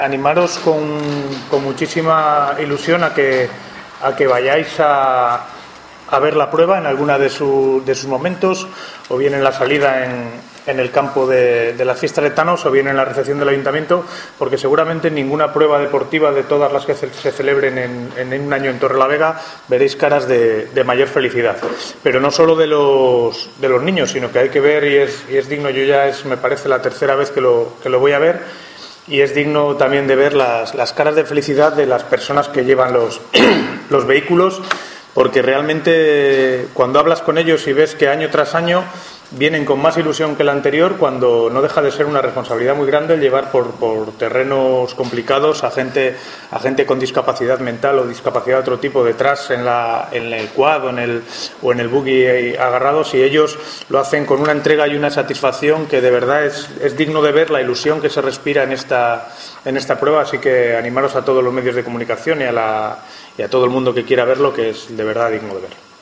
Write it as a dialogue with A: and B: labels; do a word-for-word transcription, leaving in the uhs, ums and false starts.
A: Animaros con, con muchísima ilusión a que, a que vayáis a, a ver la prueba en alguna de, su, de sus momentos, o bien en la salida en, en el campo de, de las fiestas de Tanos, o bien en la recepción del Ayuntamiento, porque seguramente en ninguna prueba deportiva de todas las que se, se celebren en, en un año en Torrelavega veréis caras de, de mayor felicidad. Pero no solo de los, de los niños, sino que hay que ver, y es, y es digno, yo ya es, me parece, la tercera vez que lo, que lo voy a ver, y es digno también de ver las, las caras de felicidad de las personas que llevan los, los vehículos, porque realmente cuando hablas con ellos y ves que año tras año vienen con más ilusión que el anterior, cuando no deja de ser una responsabilidad muy grande el llevar por, por terrenos complicados a gente, a gente con discapacidad mental o discapacidad de otro tipo detrás en, la, en el quad o en el, o en el buggy agarrados, y ellos lo hacen con una entrega y una satisfacción que de verdad es, es digno de ver la ilusión que se respira en esta, en esta prueba. Así que animaros a todos los medios de comunicación y a, la, y a todo el mundo que quiera verlo, que es de verdad digno de ver.